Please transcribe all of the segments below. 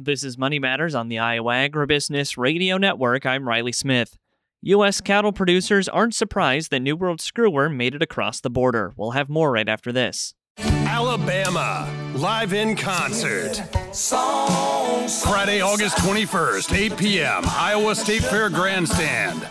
This is Money Matters on the Iowa Agribusiness Radio Network. I'm Riley Smith. U.S. cattle producers aren't surprised that New World screwworm made it across the border. We'll have more right after this. Alabama, live in concert. Friday, August 21st, 8 p.m., Iowa State Fair Grandstand.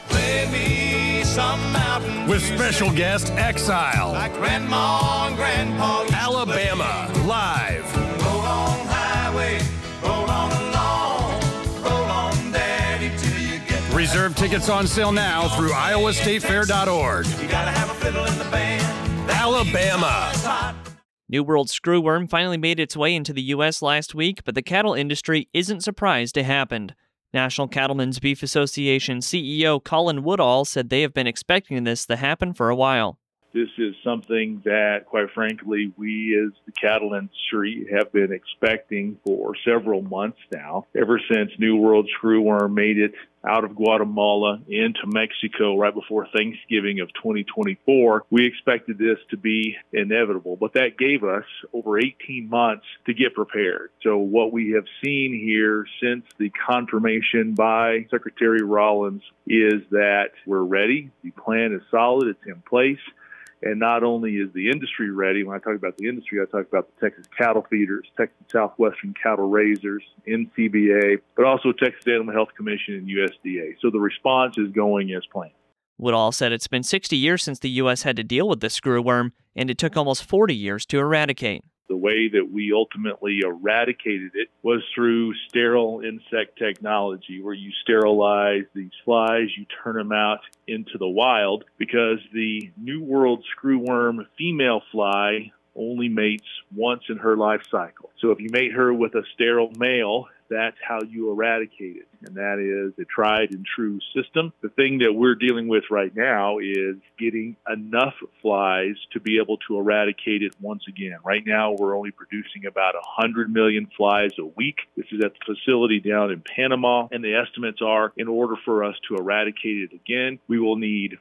With special guest Exile. Like Grandma and Grandpa. Alabama, live. Roll on highway, roll on along, roll on daddy till you get. Reserve tickets on sale now through iowastatefair.org. You gotta have a fiddle in the band. Alabama. New World screwworm finally made its way into the U.S. last week, but the cattle industry isn't surprised it happened. National Cattlemen's Beef Association CEO Colin Woodall said they have been expecting this to happen for a while. This is something that, quite frankly, we as the cattle industry have been expecting for several months now. Ever since New World screwworm made it out of Guatemala into Mexico right before Thanksgiving of 2024, we expected this to be inevitable. But that gave us over 18 months to get prepared. So what we have seen here since the confirmation by Secretary Rollins is that we're ready. The plan is solid. It's in place. And not only is the industry ready, when I talk about the industry, I talk about the Texas Cattle Feeders, Texas Southwestern Cattle Raisers, NCBA, but also Texas Animal Health Commission and USDA. So the response is going as planned. Woodall said it's been 60 years since the U.S. had to deal with the screwworm, and it took almost 40 years to eradicate. The way that we ultimately eradicated it was through sterile insect technology, where you sterilize these flies, you turn them out into the wild, because the New World screwworm female fly only mates once in her life cycle. So if you mate her with a sterile male, that's how you eradicate it. And that is a tried and true system. The thing that we're dealing with right now is getting enough flies to be able to eradicate it once again. Right now, we're only producing about 100 million flies a week. This is at the facility down in Panama. And the estimates are, in order for us to eradicate it again, we will need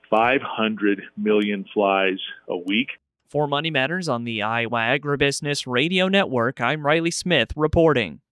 500 million flies a week. For Money Matters on the Iowa Agribusiness Radio Network, I'm Riley Smith reporting.